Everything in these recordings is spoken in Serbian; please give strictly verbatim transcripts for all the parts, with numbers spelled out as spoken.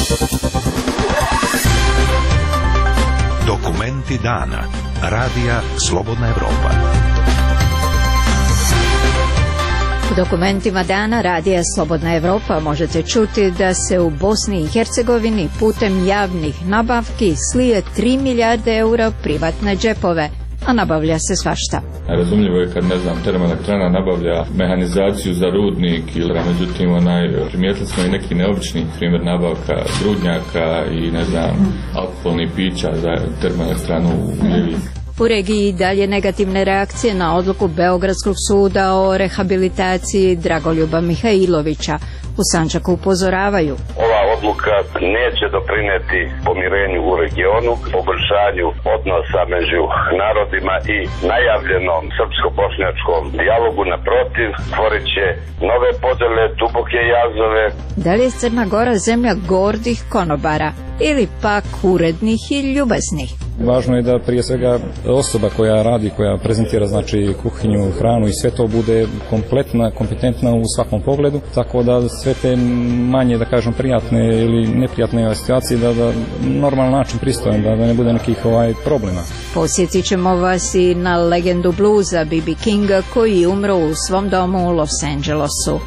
Dokumenti dana. Radija Slobodna Evropa. U dokumentima dana Radija Slobodna Evropa možete čuti da se u Bosni i Hercegovini putem javnih nabavki slije tri milijarde eura privatne džepove, a nabavlja se svašta. Razumljivo je kad, ne znam, termoelektrana nabavlja mehanizaciju za rudnik ili, međutim, onaj, primijetili smo i neki neobični primjer nabavka grudnjaka i, ne znam, alkoholnih pića za termoelektranu u Ljevik. U regiji dalje negativne reakcije na odluku Beogradskog suda o rehabilitaciji Dragoljuba Mihajlovića. U Sandžaku upozoravaju: ova odluka neće doprinijeti pomirenju u regionu, poboljšanju odnosa među narodima i najavljenom srpsko-bošnjačkom dijalogu. Naprotiv, stvorit će nove podjele, duboke jazove. Da li je Crna Gora zemlja gordih konobara ili pak urednih i ljubaznih? Važno je da prije svega osoba koja radi, koja prezentira znači kuhinju, hranu i sve to bude kompletna, kompetentna u svakom pogledu, tako da sve te manje, da kažem, prijatne ili neprijatne situacije da na normalan način pristojan, da, da ne bude nekih ovaj problema. Posjetit ćemo vas i na legendu bluza B B Kinga koji je umro u svom domu u Los Angelesu.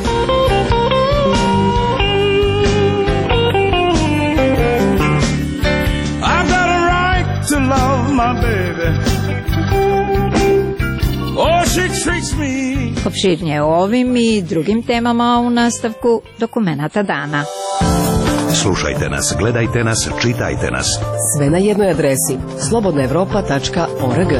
Opširnije o ovim i drugim temama u nastavku dokumenata dana. Slušajte nas, gledajte nas, čitajte nas. Sve na jednoj adresi slobodna evropa tačka org.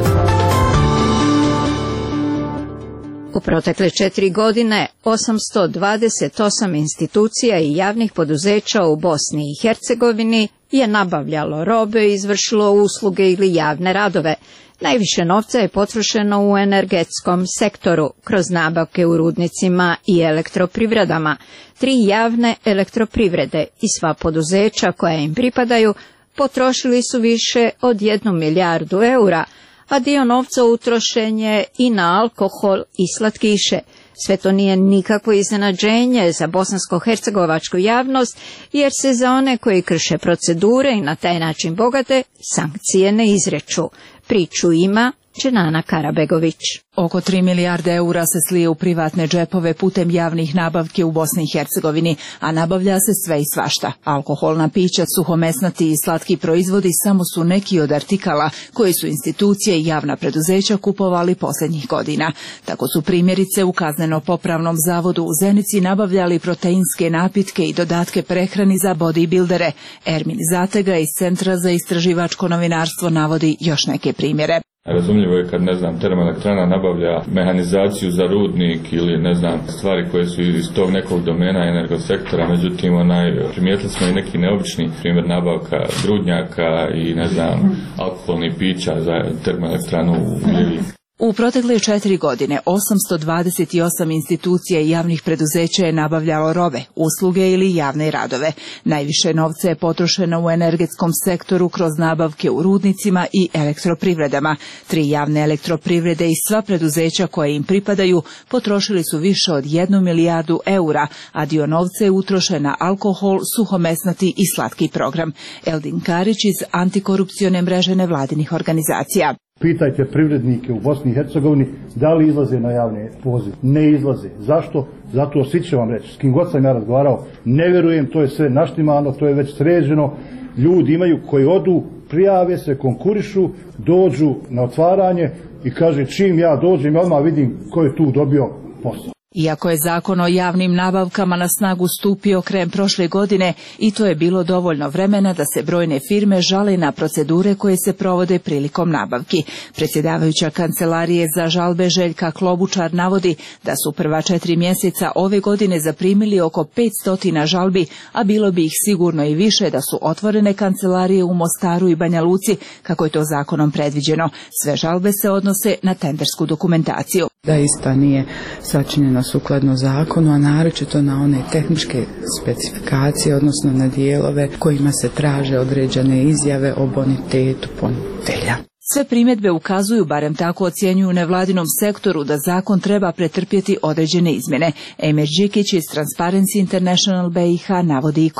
U protekle četiri godine osamsto dvadeset osam institucija i javnih poduzeća u Bosni i Hercegovini je nabavljalo robe, izvršilo usluge ili javne radove. Najviše novca je potrošeno u energetskom sektoru, kroz nabavke u rudnicima i elektroprivredama. Tri javne elektroprivrede i sva poduzeća koja im pripadaju potrošili su više od jednu milijardu eura, a dio novca utrošen je i na alkohol i slatkiše. Sve to nije nikakvo iznenađenje za bosansko-hercegovačku javnost, jer se za one koji krše procedure i na taj način bogate, sankcije ne izreču. Priču ima Dženana Karabegović. Oko tri milijarde eura se slije u privatne džepove putem javnih nabavki u Bosni i Hercegovini, a nabavlja se sve i svašta. Alkoholna pića, suhomesnati i slatki proizvodi samo su neki od artikala koji su institucije i javna preduzeća kupovali posljednjih godina. Tako su primjerice u Kazneno-popravnom zavodu u Zenici nabavljali proteinske napitke i dodatke prehrani za bodybuildere. Ermin Zatega iz Centra za istraživačko novinarstvo navodi još neke primjere. Razumljivo je kad, ne znam, termoelektrana nabavlja mehanizaciju za rudnik ili, ne znam, stvari koje su iz tog nekog domena energosektora, međutim, onaj, primijetili smo i neki neobični primjer nabavka grudnjaka i, ne znam, alkoholnih pića za termoelektranu u Ljevik. U protekle četiri godine osamsto dvadeset osam institucija i javnih preduzeća je nabavljalo robe, usluge ili javne radove. Najviše novca je potrošeno u energetskom sektoru kroz nabavke u rudnicima i elektroprivredama. Tri javne elektroprivrede i sva preduzeća koje im pripadaju potrošili su više od jednu milijardu eura, a dio novca je utrošen na alkohol, suhomesnati i slatki program. Eldin Karić iz antikorupcione mreže nevladinih organizacija. Pitajte privrednike u Bosni i Hercegovini da li izlaze na javne pozive. Ne izlaze. Zašto? Zato svi će vam reći. S kim god sam ja razgovarao, ne vjerujem, to je sve naštimano, to je već sređeno. Ljudi imaju koji odu, prijave se, konkurišu, dođu na otvaranje i kaže čim ja dođem, ja odmah vidim ko je tu dobio posao. Iako je zakon o javnim nabavkama na snagu stupio krajem prošle godine, i to je bilo dovoljno vremena da se brojne firme žale na procedure koje se provode prilikom nabavki. Predsjedavajuća kancelarije za žalbe Željka Klobučar navodi da su prva četiri mjeseca ove godine zaprimili oko petsto žalbi, a bilo bi ih sigurno i više da su otvorene kancelarije u Mostaru i Banja Luci, kako je to zakonom predviđeno. Sve žalbe se odnose na tendersku dokumentaciju. Da ista nije sačinjena sukladno zakonu, a naročito na one tehničke specifikacije, odnosno na dijelove kojima se traže određene izjave o bonitetu ponuditelja. Sve primjedbe ukazuju, barem tako ocjenjuju u nevladinom sektoru, da zakon treba pretrpjeti određene izmjene. Emir Đikić iz Transparency International B i H navodi i koje.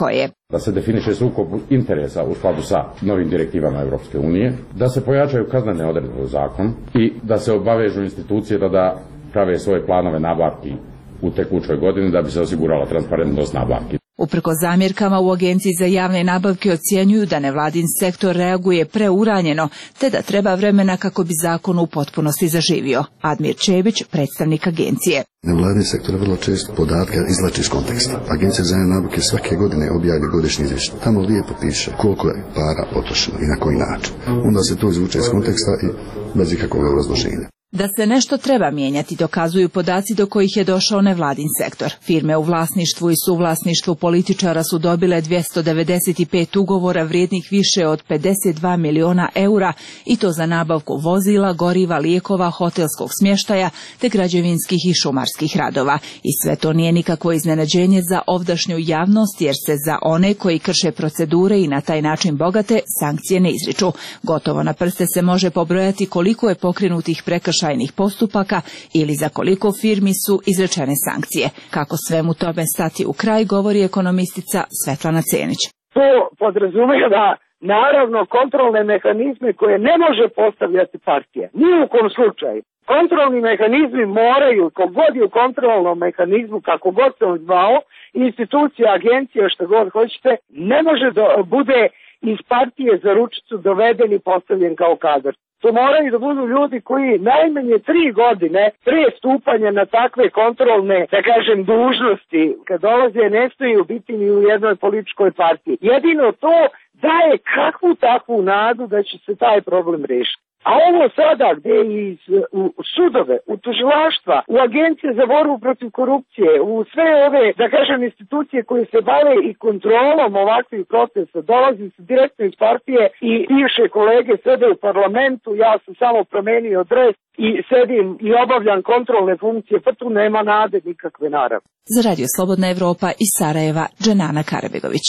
da se definiše sukob interesa u skladu sa novim direktivama Europske unije, da se pojačaju kaznene odredbe u zakon i da se obavežu institucije da, da prave svoje planove nabavki u tekućoj godini da bi se osigurala transparentnost nabavki. Uprkos zamjerkama u Agenciji za javne nabavke ocjenjuju da nevladin sektor reaguje preuranjeno, te da treba vremena kako bi zakon u potpunosti zaživio. Admir Čebić, predstavnik agencije. Nevladin sektor vrlo često podatke izvlači iz konteksta. Agencija za javne nabavke svake godine objavlja godišnji izvještaj. Tamo lijepo piše koliko je para potrošeno i na koji način. Onda se to izvuče iz konteksta i bez ikakvog obrazloženja. Da se nešto treba mijenjati dokazuju podaci do kojih je došao nevladin sektor. Firme u vlasništvu i suvlasništvu političara su dobile dvjesto devedeset pet ugovora vrijednih više od pedeset dva miliona eura i to za nabavku vozila, goriva, lijekova, hotelskog smještaja te građevinskih i šumarskih radova. I sve to nije nikakvo iznenađenje za ovdašnju javnost jer se za one koji krše procedure i na taj način bogate sankcije ne izriču. Gotovo na prste se može pobrojati koliko je pokrenutih prekršajnih postupaka ili za koliko firmi su izrečene sankcije. Kako svemu tome stati u kraj, govori ekonomistica Svetlana Cenić. To podrazumijeva naravno kontrolne mehanizme koje ne može postavljati partije. Ni u kom slučaju. Kontrolni mehanizmi moraju, kogod je u kontrolnom mehanizmu, kako god se on zvao, institucija, agencija, što god hoćete, ne može da bude iz partije za ručicu doveden i postavljen kao kadar. To moraju da budu ljudi koji najmanje tri godine pre stupanja na takve kontrolne, da kažem, dužnosti, kad dolaze, ne stoji biti ni u jednoj političkoj partiji. Jedino to daje kakvu takvu nadu da će se taj problem riješiti. A ovo sada gdje iz u sudove, u tužilaštva, u agencije za borbu protiv korupcije, u sve ove, da kažem, institucije koje se bave i kontrolom ovakvih procesa, dolazi se direktno iz partije i bivše kolege sede u parlamentu, ja sam samo promenio dres i sedim i obavljam kontrolne funkcije, pa tu nema nade nikakve naravno. Za Radio Slobodna Evropa iz Sarajeva, Dženana Karabegović.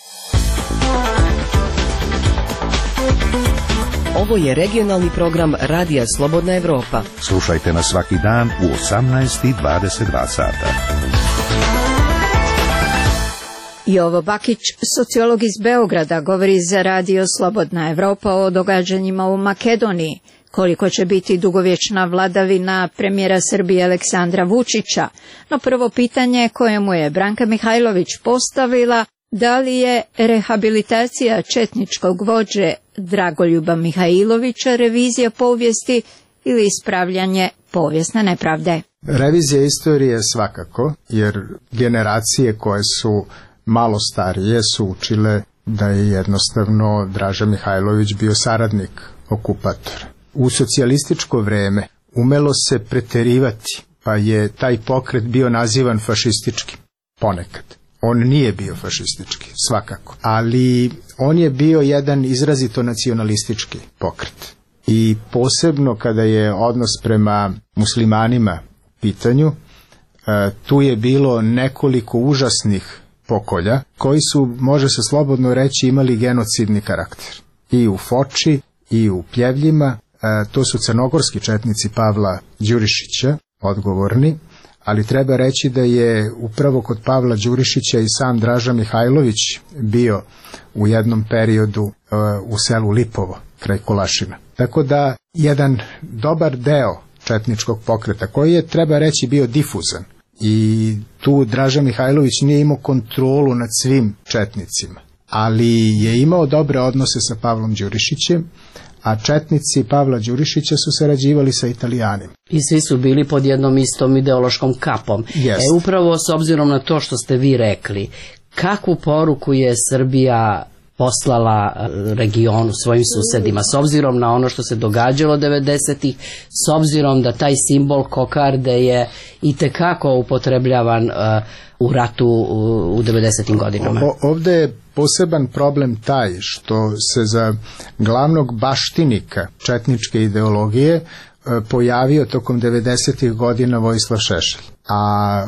Ovo je regionalni program Radija Slobodna Evropa. Slušajte nas svaki dan u osamnaest i dvadeset dva sata. Jovo Bakić, sociolog iz Beograda, govori za Radio Slobodna Evropa o događanjima u Makedoniji. Koliko će biti dugovječna vladavina premijera Srbije Aleksandra Vučića? No prvo pitanje koje mu je Branka Mihajlović postavila, da li je rehabilitacija četničkog vođe Dragoljuba Mihajlovića revizija povijesti ili ispravljanje povijesne nepravde? Revizija istorije svakako, jer generacije koje su malo starije su učile da je jednostavno Draža Mihajlović bio saradnik okupatora. U socijalističko vreme umelo se preterivati, pa je taj pokret bio nazivan fašističkim ponekad. On nije bio fašistički, svakako, ali on je bio jedan izrazito nacionalistički pokret. I posebno kada je odnos prema muslimanima u pitanju, tu je bilo nekoliko užasnih pokolja koji su, može se slobodno reći, imali genocidni karakter. I u Foči, i u Pljevljima, to su crnogorski četnici Pavla Đurišića, odgovorni, ali treba reći da je upravo kod Pavla Đurišića i sam Draža Mihajlović bio u jednom periodu uh, u selu Lipovo, kraj Kolašina. Tako da jedan dobar deo četničkog pokreta, koji je, treba reći, bio difuzan, i tu Draža Mihajlović nije imao kontrolu nad svim četnicima, ali je imao dobre odnose sa Pavlom Đurišićem, a četnici Pavla Đurišića su sarađivali sa Italijanima. I svi su bili pod jednom istom ideološkom kapom. Yes. E, upravo s obzirom na to što ste vi rekli, kakvu poruku je Srbija poslala regionu, svojim susedima, s obzirom na ono što se događalo devedesetih, s obzirom da taj simbol kokarde je itekako upotrebljavan uh, u ratu u, u devedesetim godinama. O, ovdje je poseban problem taj što se za glavnog baštinika četničke ideologije uh, pojavio tokom devedesetih godina Vojislav Šešelj. a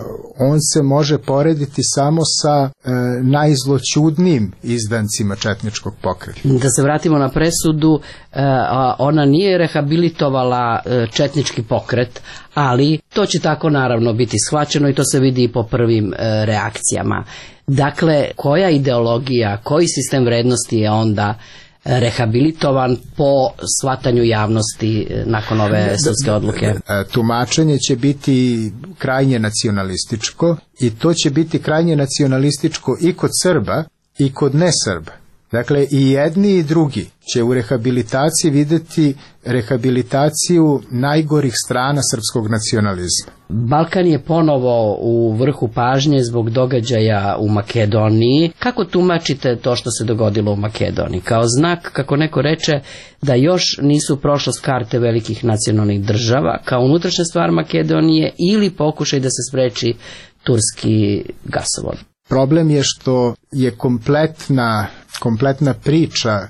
on se može porediti samo sa e, najzloćudnijim izdancima četničkog pokreta. Da se vratimo na presudu, e, ona nije rehabilitovala e, četnički pokret, ali to će tako naravno biti shvaćeno i to se vidi i po prvim e, reakcijama. Dakle, koja ideologija, koji sistem vrednosti je onda rehabilitovan po shvatanju javnosti nakon ove sudske odluke? Tumačenje će biti krajnje nacionalističko i to će biti krajnje nacionalističko i kod Srba i kod nesrba. Dakle, i jedni i drugi će u rehabilitaciji videti rehabilitaciju najgorih strana srpskog nacionalizma. Balkan je ponovo u vrhu pažnje zbog događaja u Makedoniji. Kako tumačite to što se dogodilo u Makedoniji? Kao znak, kako neko reče, da još nisu prošlost karte velikih nacionalnih država, kao unutrašnja stvar Makedonije ili pokušaj da se spreči turski gasovod? Problem je što je kompletna, kompletna priča e,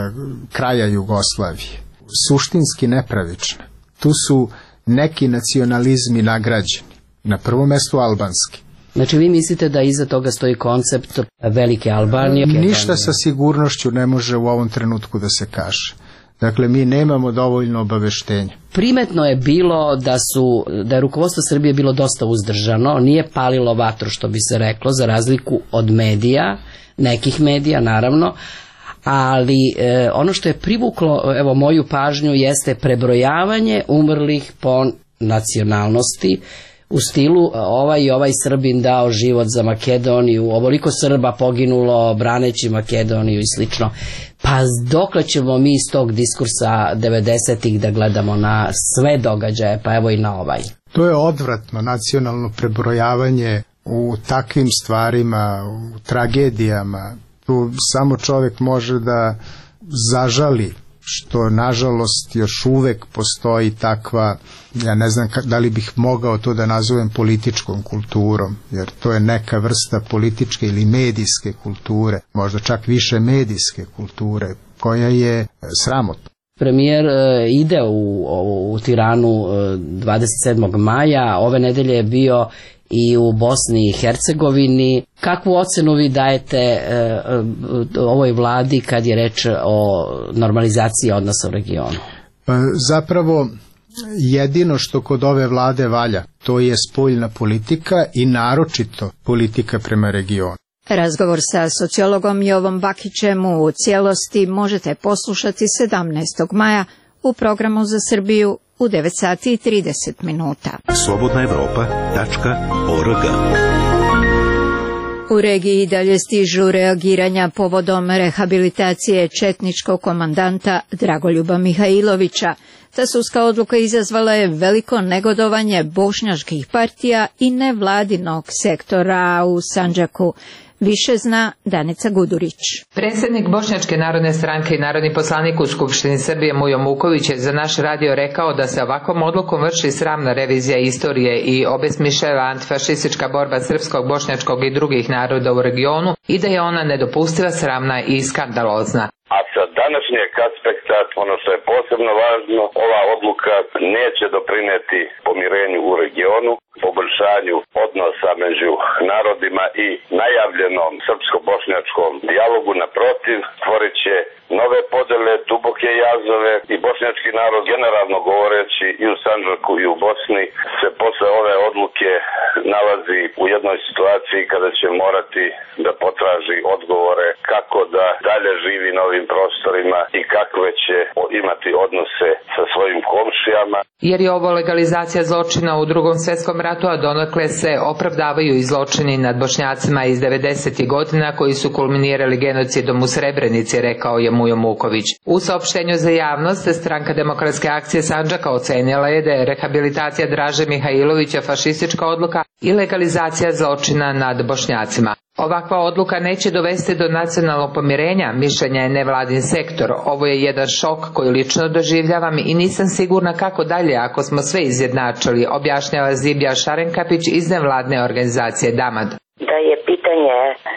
kraja Jugoslavije suštinski nepravična. Tu su neki nacionalizmi nagrađeni, na prvom mestu albanski. Znači vi mislite da iza toga stoji koncept velike Albanije? Ništa sa sigurnošću ne može u ovom trenutku da se kaže. Dakle, mi nemamo dovoljno obaveštenja. Primetno je bilo da su, da je rukovodstvo Srbije bilo dosta uzdržano, nije palilo vatru, što bi se reklo, za razliku od medija, nekih medija naravno, ali e, ono što je privuklo evo moju pažnju jeste prebrojavanje umrlih po nacionalnosti, u stilu ovaj i ovaj Srbin dao život za Makedoniju, ovoliko Srba poginulo braneći Makedoniju i slično. Pa dokle ćemo mi iz tog diskursa devedesetih da gledamo na sve događaje, pa evo i na ovaj? To je odvratno nacionalno prebrojavanje u takvim stvarima, u tragedijama. Tu samo čovjek može da zažali što nažalost još uvek postoji takva, ja ne znam da li bih mogao to da nazovem političkom kulturom, jer to je neka vrsta političke ili medijske kulture, možda čak više medijske kulture, koja je sramotna. Premijer ide u, u, u Tiranu dvadeset sedmog maja, ove nedelje je bio i u Bosni i Hercegovini. Kakvu ocenu vi dajete e, ovoj vladi kad je reč o normalizaciji odnosa u regionu? Zapravo jedino što kod ove vlade valja, to je spoljna politika i naročito politika prema regionu. Razgovor sa sociologom Jovom Bakićem u cijelosti možete poslušati sedamnaestog maja u programu za Srbiju u devet sati i trideset minuta. slobodna evropa tačka org. U regiji dalje stižu reagiranja povodom rehabilitacije četničkog komandanta Dragoljuba Mihajlovića. Ta sudska odluka izazvala je veliko negodovanje bošnjačkih partija i nevladinog sektora u Sandžaku. Više zna Danica Gudurić. Predsjednik Bošnjačke narodne stranke i narodni poslanik u Skupštini Srbije Mujo Muković je za naš radio rekao da se ovakvom odlukom vrši sramna revizija istorije i obesmišljava antifašistička borba srpskog, bošnjačkog i drugih naroda u regionu i da je ona nedopustiva, sramna i skandalozna. A sa današnjeg aspekta, ono što je posebno važno, ova odluka neće doprineti pomirenju u regionu, poboljšanju odnosa među narodima i najavljenom srpsko-bošnjačkom dijalogu. Naprotiv, stvorit će nove podele, duboke jazove i bošnjački narod, generalno govoreći i u Sandžaku i u Bosni, se posle ove odluke nalazi u jednoj situaciji kada će morati da potraži odgovore kako da dalje živi na ovim prostorima i kakve će imati odnose sa svojim komšijama. Jer je ovo legalizacija zločina u Drugom svjetskom ratu, a donekle se opravdavaju i zločini nad Bošnjacima iz devedesetih godina koji su kulminirali genocidom u Srebrenici, rekao je Mujo Muković. U saopštenju za javnost Stranka demokratske akcije Sandžaka ocenila je da je rehabilitacija Draže Mihajlovića fašistička odluka i legalizacija zločina nad Bošnjacima. Ovakva odluka neće dovesti do nacionalnog pomirenja, mišljenja je nevladin sektor. Ovo je jedan šok koji lično doživljavam i nisam sigurna kako dalje ako smo sve izjednačili, objašnjava Zibija Šarenkapić iz nevladne organizacije Damad. Da je pitanje srpsko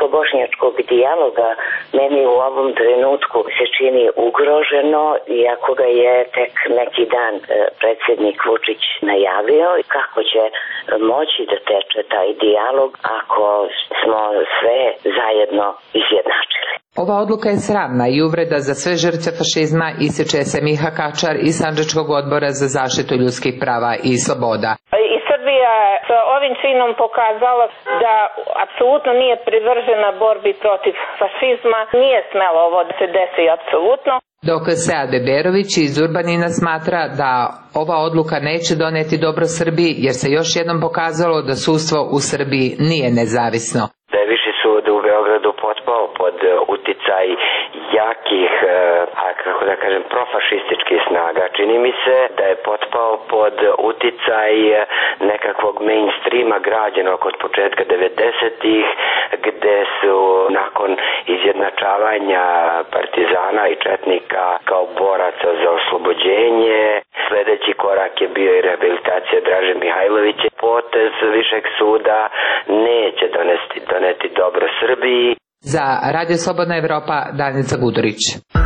srpsko-bošnjačkog dijaloga meni u ovom trenutku se čini ugroženo, iako ga je tek neki dan predsjednik Vučić najavio. Kako će moći da teče taj dijalog ako smo sve zajedno izjednačili? Ova odluka je sramna i uvreda za sve žrtve fašizma, ističe se Miha Kačar iz Sandžačkog odbora za zaštitu ljudskih prava i sloboda. I Srbija je sa ovim činom pokazala da apsolutno nije privržena borbi protiv fašizma, nije smelo ovo da se desi apsolutno. Dok Sead Beberović iz Urbanina smatra da ova odluka neće doneti dobro Srbiji, jer se još jednom pokazalo da sudstvo u Srbiji nije nezavisno. Da je Viši sud u Beogradu potpao pod uticaj jakih, a kako da kažem, profašističkih snaga. Čini mi se da je potpao pod uticaj nekakvog mainstreama građenog od početka devedesetih, gde su nakon izjednačavanja partizana i četnika kao boraca za oslobođenje, sledeći korak je bio i rehabilitacija Draže Mihajlovića. Potez Višeg suda neće donesti, doneti dobro Srbiji. Za Radio Slobodna Evropa, Danica Gudurić.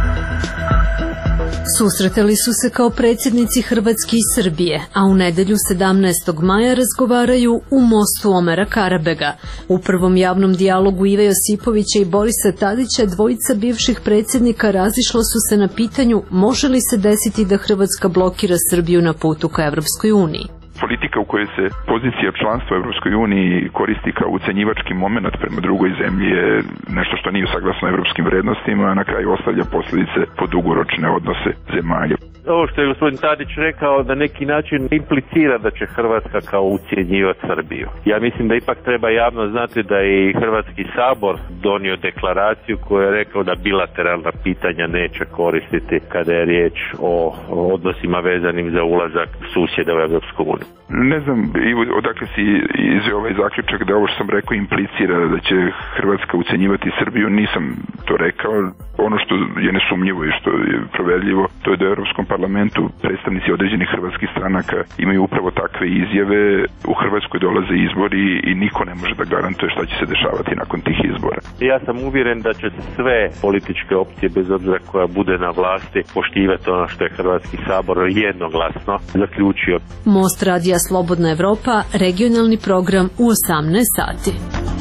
Susretali su se kao predsjednici Hrvatske i Srbije, a u nedelju sedamnaestog maja razgovaraju u mostu Omera Karabega. U prvom javnom dijalogu Ive Josipovića i Borisa Tadića dvojica bivših predsjednika razišla su se na pitanju može li se desiti da Hrvatska blokira Srbiju na putu ka Evropskoj uniji. Politika u kojoj se pozicija članstva u Evropskoj uniji koristi kao ucenjivački moment prema drugoj zemlji je nešto što nije saglasno evropskim vrednostima, a na kraju ostavlja posljedice po dugoročne odnose zemalja. Ovo što je gospodin Tadić rekao na neki način implicira da će Hrvatska kao ucjenjivati Srbiju. Ja mislim da ipak treba javno znati da je i Hrvatski sabor donio deklaraciju koja je rekao da bilateralna pitanja neće koristiti kada je riječ o odnosima vezanim za ulazak susjeda u Evropsku uniju. Ne znam odakle si izveo ovaj zaključak da ovo što sam rekao implicira da će Hrvatska ucenjivati Srbiju, nisam to rekao. Ono što je nesumnjivo i što je proverljivo, to je da u Europskom parlamentu predstavnici određenih hrvatskih stranaka imaju upravo takve izjave. U Hrvatskoj dolaze izbori i niko ne može da garantuje šta će se dešavati nakon tih izbora. Ja sam uvjeren da će sve političke opcije, bez obzira koja bude na vlasti, poštivati ono što je Hrvatski sabor jednoglasno zaključio. Most Radija Slobodna Evropa, regionalni program u osamnaest sati.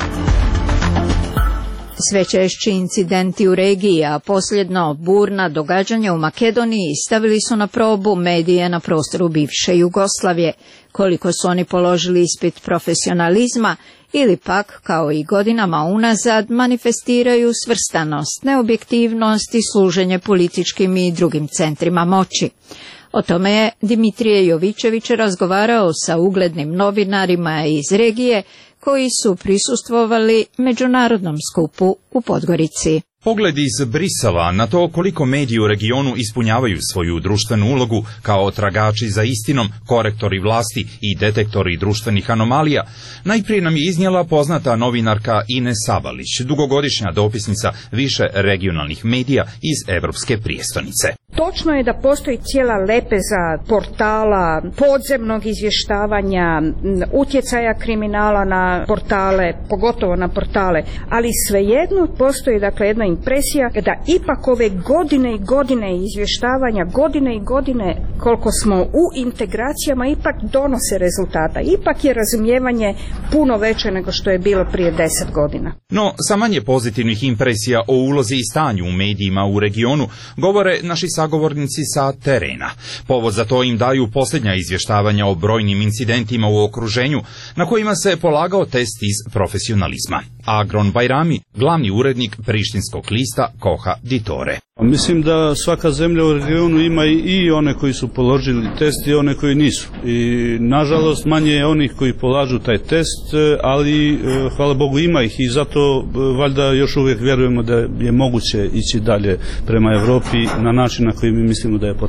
Sve češći incidenti u regiji, a posljedno burna događanja u Makedoniji stavili su na probu medije na prostoru bivše Jugoslavije, koliko su oni položili ispit profesionalizma ili pak, kao i godinama unazad, manifestiraju svrstanost, neobjektivnost i služenje političkim i drugim centrima moći. O tome je Dimitrije Jovićević razgovarao sa uglednim novinarima iz regije koji su prisustvovali međunarodnom skupu u Podgorici. Pogled iz Brisela na to koliko mediji u regionu ispunjavaju svoju društvenu ulogu kao tragači za istinom, korektori vlasti i detektori društvenih anomalija, najprije nam je iznijela poznata novinarka Ines Sabalić, dugogodišnja dopisnica više regionalnih medija iz Evropske prijestolnice. Točno je da postoji cijela lepeza portala, podzemnog izvještavanja, utjecaja kriminala na portale, pogotovo na portale, ali svejedno postoji dakle jedna impresija da ipak ove godine i godine izvještavanja, godine i godine koliko smo u integracijama ipak donose rezultata. Ipak je razumijevanje puno veće nego što je bilo prije deset godina. No, sa manje pozitivnih impresija o ulozi i stanju u medijima u regionu govore naši sagovornici sa terena. Povod za to im daju posljednja izvještavanja o brojnim incidentima u okruženju na kojima se polagao test iz profesionalizma. Agron Bajrami, glavni urednik prištinskog lista Koha Ditore. Mislim da svaka zemlja u regionu ima i one koji su položili test i one koji nisu. I nažalost manje je onih koji polažu taj test, ali hvala Bogu ima ih i zato valjda još uvijek vjerujemo da je moguće ići dalje prema Europi na način na koji mi mislimo da je potreban.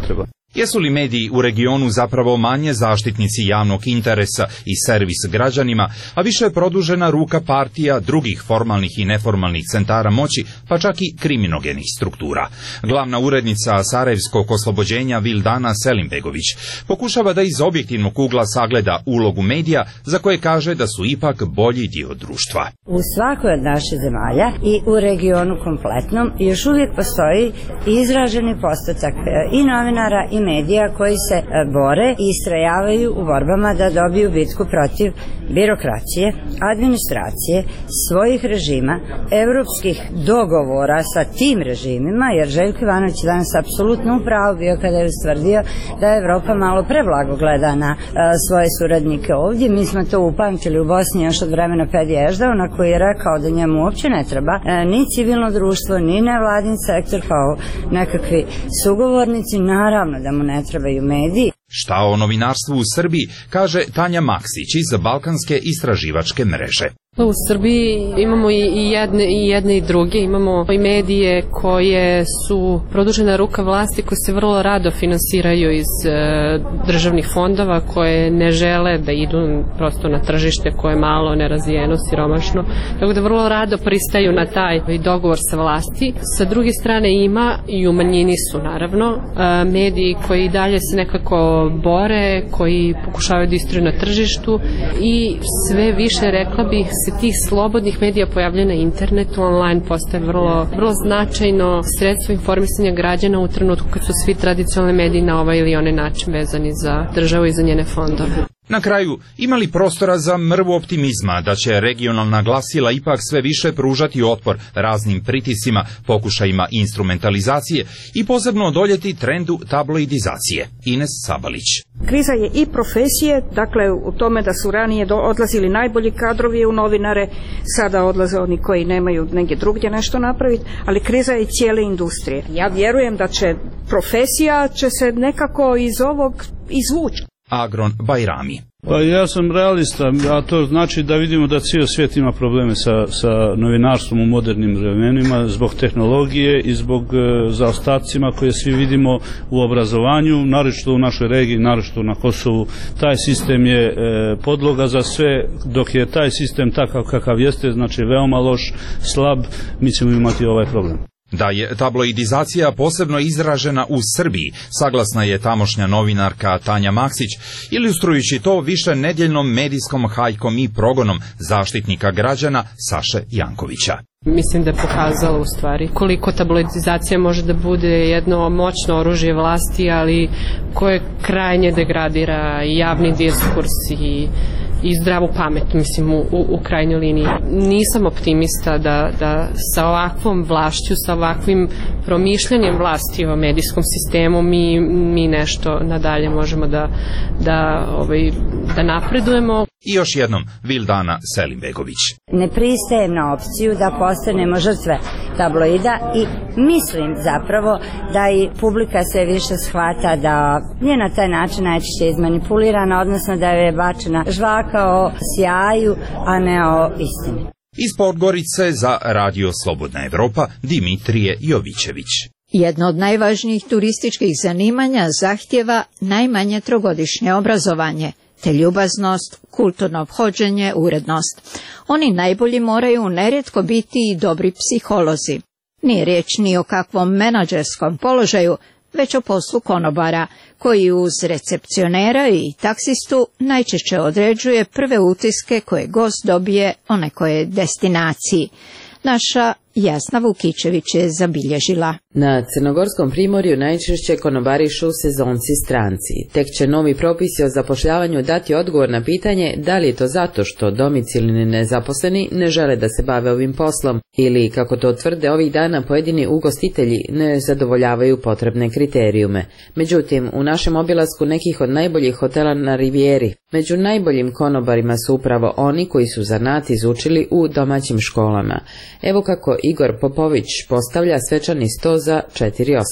Jesu li mediji u regionu zapravo manje zaštitnici javnog interesa i servis građanima, a više produžena ruka partija, drugih formalnih i neformalnih centara moći, pa čak i kriminogenih struktura? Glavna urednica Sarajevskog oslobođenja Vildana Selimbegović pokušava da iz objektivnog ugla sagleda ulogu medija, za koje kaže da su ipak bolji dio društva. U svakoj od naše zemalja i u regionu kompletnom još uvijek postoji izraženi postotak i novinara i medija koji se bore i istrajavaju u borbama da dobiju bitku protiv birokracije, administracije, svojih režima, evropskih dogovora sa tim režimima, jer Željko Ivanović danas apsolutno u pravu bio kada je ustvrdio da Evropa malo preblago gleda na a, svoje suradnike ovdje. Mi smo to upamtili u Bosni još od vremena Pedija Eždauna, koji je rekao da njemu uopće ne treba a, ni civilno društvo, ni nevladin sektor kao nekakvi sugovornici, naravno da mu ne trebaju mediji. Šta o novinarstvu u Srbiji kaže Tanja Maksić iz Balkanske istraživačke mreže. U Srbiji imamo i jedne i jedne i druge, imamo i medije koje su produžena ruka vlasti, koje se vrlo rado finansiraju iz e, državnih fondova, koje ne žele da idu prosto na tržište koje je malo, nerazvijeno, siromašno, tako da vrlo rado pristaju na taj dogovor sa vlasti. Sa druge strane ima, i u manjini su naravno, e, mediji koji dalje se nekako bore, koji pokušavaju da istraju na tržištu i sve više, rekla bih, se tih slobodnih medija pojavljaju na internetu, online postaje vrlo, vrlo značajno sredstvo informisanja građana u trenutku kad su svi tradicionalni mediji na ovaj ili onaj način vezani za državu i za njene fondove. Na kraju, ima li prostora za mrvu optimizma da će regionalna glasila ipak sve više pružati otpor raznim pritiscima, pokušajima instrumentalizacije i posebno odoljeti trendu tabloidizacije? Ines Sabalić. Kriza je i profesije, dakle u tome da su ranije odlazili najbolji kadrovi u novinare, sada odlaze oni koji nemaju negdje drugdje nešto napraviti, ali kriza je i cijele industrije. Ja vjerujem da će profesija će se nekako iz ovog izvući. Agron Bajrami. Pa ja sam realista, a to znači da vidimo da cijel svijet ima probleme sa, sa novinarstvom u modernim vremenima zbog tehnologije i zbog e, zaostacima koje svi vidimo u obrazovanju, naročito u našoj regiji, naročito na Kosovu. Taj sistem je e, podloga za sve, dok je taj sistem takav kakav jeste, znači veoma loš, slab, mi ćemo imati ovaj problem. Da je tabloidizacija posebno izražena u Srbiji, saglasna je tamošnja novinarka Tanja Maksić, ilustrujući to više nedjeljnom medijskom hajkom i progonom zaštitnika građana Saše Jankovića. Mislim da je pokazalo u stvari koliko tabloidizacija može da bude jedno moćno oružje vlasti, ali koje krajnje degradira i javni diskurs i i zdravu pamet, mislim, u, u, u krajnjoj liniji. Nisam optimista da, da sa ovakvom vlašću, sa ovakvim promišljanjem vlasti o medijskom sistemu mi, mi nešto nadalje možemo da, da, ovaj, da napredujemo. I još jednom, Vildana Selimbegović. Ne pristajem na opciju da postanemo žrtve tabloida i mislim zapravo da i publika sve više shvata da je na taj način najčešće izmanipulirana, odnosno da je bačena žvaka o sjaju, a ne o istini. Iz Podgorice za Radio Slobodna Evropa, Dimitrije Jovićević. Jedno od najvažnijih turističkih zanimanja zahtjeva najmanje trogodišnje obrazovanje, te ljubaznost, kulturno ophođenje, urednost. Oni najbolji moraju nerijetko biti i dobri psiholozi. Nije riječ ni o kakvom menadžerskom položaju, već o poslu konobara, koji uz recepcionera i taksistu najčešće određuje prve utiske koje gost dobije o nekoj destinaciji. Naša Jasna Vukičević je zabilježila. Na Crnogorskom primorju najčešće konobarišu sezonci stranci. Tek će novi propisi o zapošljavanju dati odgovor na pitanje da li je to zato što domicilni nezaposleni ne žele da se bave ovim poslom ili, kako to tvrde ovih dana, pojedini ugostitelji ne zadovoljavaju potrebne kriterijume. Međutim, u našem obilasku nekih od najboljih hotela na Rivijeri, među najboljim konobarima su upravo oni koji su zanat izučili u domaćim školama. Evo kako Igor Popović postavlja svečani sto za četiri osobe.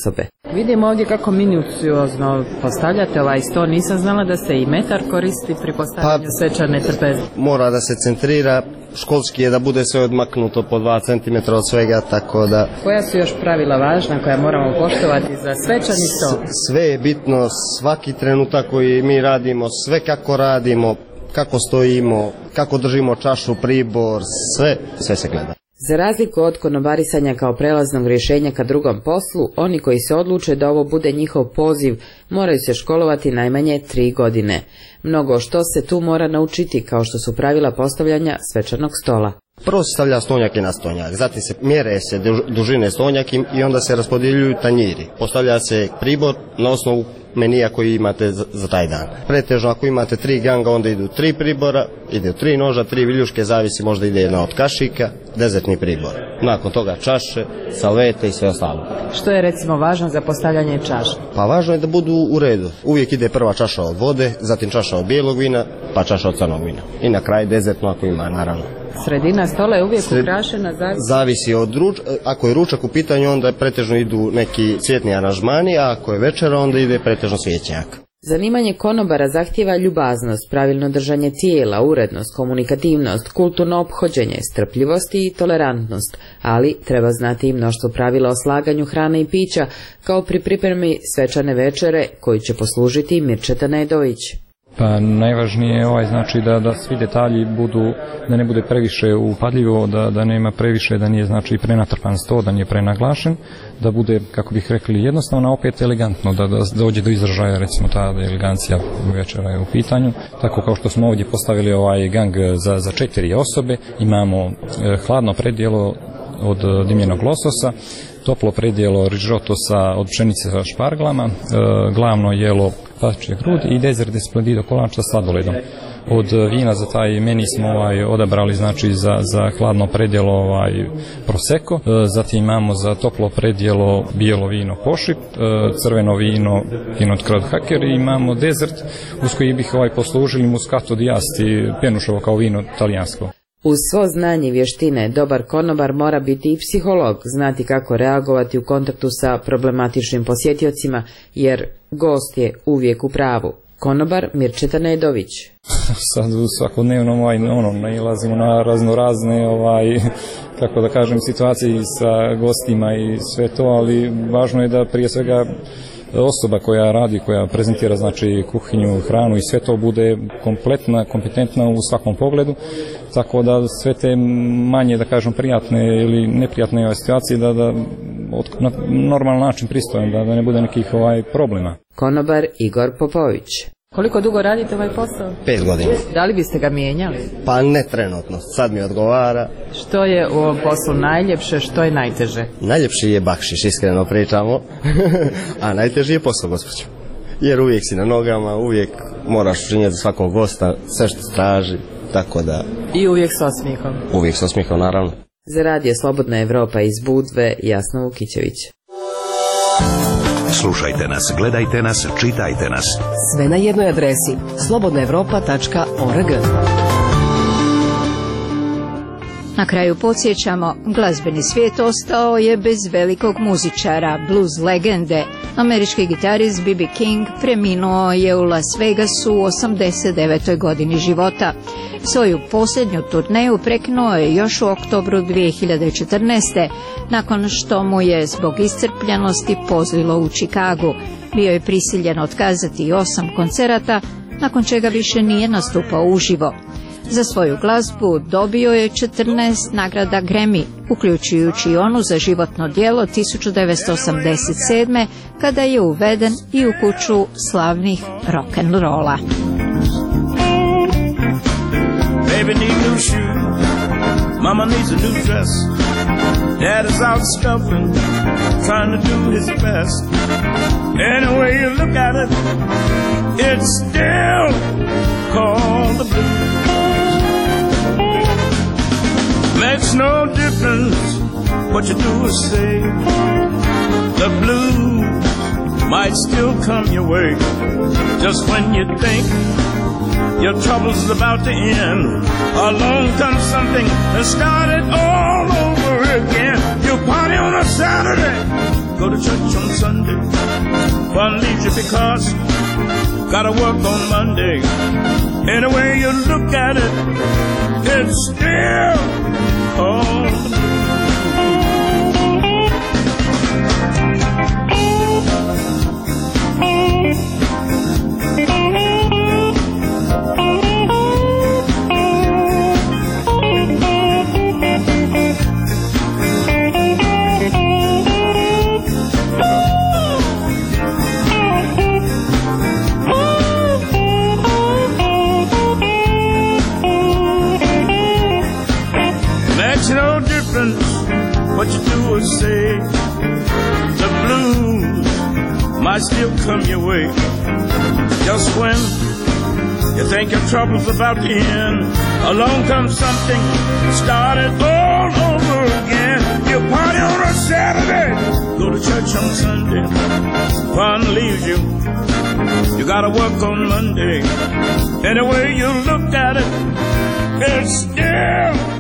Vidim ovdje kako minuciozno postavljate ovaj sto. Nisam znala da se i metar koristi pri postavljanju pa, svečane trpeze. Mora da se centrira, školski je da bude sve odmaknuto po dva centimetra od svega, tako da... Koja su još pravila važna koja moramo poštovati za svečani sto? Sve je bitno, svaki trenutak koji mi radimo, sve kako radimo, kako stojimo, kako držimo čašu, pribor, sve, sve se gleda. Za razliku od konobarisanja kao prelaznog rješenja ka drugom poslu, oni koji se odluče da ovo bude njihov poziv moraju se školovati najmanje tri godine. Mnogo što se tu mora naučiti, kao što su pravila postavljanja svečanog stola. Prvo se stavlja stonjak na stonjak, zatim se mjere se dužine stonjak i onda se raspodjeljuju tanjiri. Postavlja se pribor na osnovu menija koji imate za, za taj dan. Pretežno ako imate tri ganga, onda idu tri pribora, ide tri noža, tri viljuške, zavisi, možda ide jedna od kašika, dezertni pribor. Nakon toga čaše, salvete i sve ostalo. Što je recimo važno za postavljanje čaša? Pa važno je da budu u redu. Uvijek ide prva čaša od vode, zatim čaša od bijelog vina, pa čaša od crnog vina. I na kraj dezertno ako ima, naravno. Sredina stola je uvijek Sred... ukrašena, zavisi? Zavisi od ruč... Ako je ručak u pitanju, onda pretežno idu neki cvjetni aranžmani, a ako je večera, onda ide pretežno svijećnjak. Zanimanje konobara zahtijeva ljubaznost, pravilno držanje tijela, urednost, komunikativnost, kulturno ophođenje, strpljivost i tolerantnost, ali treba znati i mnoštvo pravila o slaganju hrane i pića, kao pri pripremi svečane večere koju će poslužiti Mirčeta Nedović. Pa najvažnije je ovaj, znači da, da svi detalji budu, da ne bude previše upadljivo, da, da nema previše, da nije znači prenatrpan sto, da nije prenaglašen, da bude, kako bih rekli, jednostavno, opet elegantno, da, da dođe do izražaja, recimo ta elegancija večera je u pitanju. Tako kao što smo ovdje postavili ovaj gang za, za četiri osobe, imamo e, hladno predjelo od dimljenog lososa, toplo predjelo rižotosa od pšenice sa šparglama, e, glavno jelo paščje grudi i dezert esplendido kolač sa sladoledom. Od vina za taj meni smo ovaj, odabrali znači za, za hladno predjelo ovaj, prosecco, e, zatim imamo za toplo predjelo bijelo vino pošip, e, crveno vino pinot krodhaker i imamo dezert uz koji bih ovaj, poslužili muscato di asti, penušovo kao vino talijansko. Uz svo znanje i vještine, dobar konobar mora biti i psiholog, znati kako reagovati u kontaktu sa problematičnim posjetiocima, jer gost je uvijek u pravu. Konobar Mirčeta Nedović. Sad u svakodnevnom ovaj, onom, nailazimo na raznorazne, ovaj, kako da kažem, situacije sa gostima i sve to, ali važno je da prije svega osoba koja radi, koja prezentira znači kuhinju, hranu i sve to bude kompletna, kompetentna u svakom pogledu, tako da sve te manje, da kažem, prijatne ili neprijatne situacije da, da na normalan način pristojan, da, da ne bude nekih ovaj problema. Konobar Igor Popović. Koliko dugo radite ovaj posao? Pet godina. Da li biste ga mijenjali? Pa ne trenutno, sad mi odgovara. Što je u ovom poslu najljepše, što je najteže? Najljepši je bakšiš, iskreno pričamo, a najteži je posao, gospođo. Jer uvijek si na nogama, uvijek moraš učinjeti za svakog gosta, sve što traži, tako da... I uvijek s osmihom? Uvijek s osmihom, naravno. Za radio Slobodna Evropa iz Budve, Jasna Vukićević. Slušajte nas, gledajte nas, čitajte nas. Sve na jednoj adresi slobodna evropa tačka org. Na kraju podsjećamo, glazbeni svijet ostao je bez velikog muzičara, blues legende. Američki gitarist B B King preminuo je u Las Vegasu u osamdeset devetoj godini života. Svoju posljednju turneju prekinuo je još u oktobru dvije hiljade četrnaeste. nakon što mu je zbog iscrpljenosti pozlilo u Čikagu. Bio je prisiljen otkazati osam koncerata, nakon čega više nije nastupao uživo. Za svoju glazbu dobio je četrnaest nagrada Grammy, uključujući onu za životno djelo tisuću devetsto osamdeset sedme. kada je uveden i u kuću slavnih rock'n'rolla. Baby need new shoes, mama needs a new dress, dad is out stumping, trying to do his best. Any way you look at it, it's still called the blues. Makes no difference what you do or say, the blues might still come your way, just when you think your trouble's about to end. Along comes something and start it all over again. You party on a Saturday go to church on Sunday. Fun leaves you because gotta work on Monday. Any way you look at it, it's still on. Makes no difference what you do or say. The blues might still come your way. Just when you think your trouble's about to end, along comes something started all over again. You party on a Saturday, go to church on Sunday. Fun leaves you, you gotta work on Monday. Any way you look at it, it's still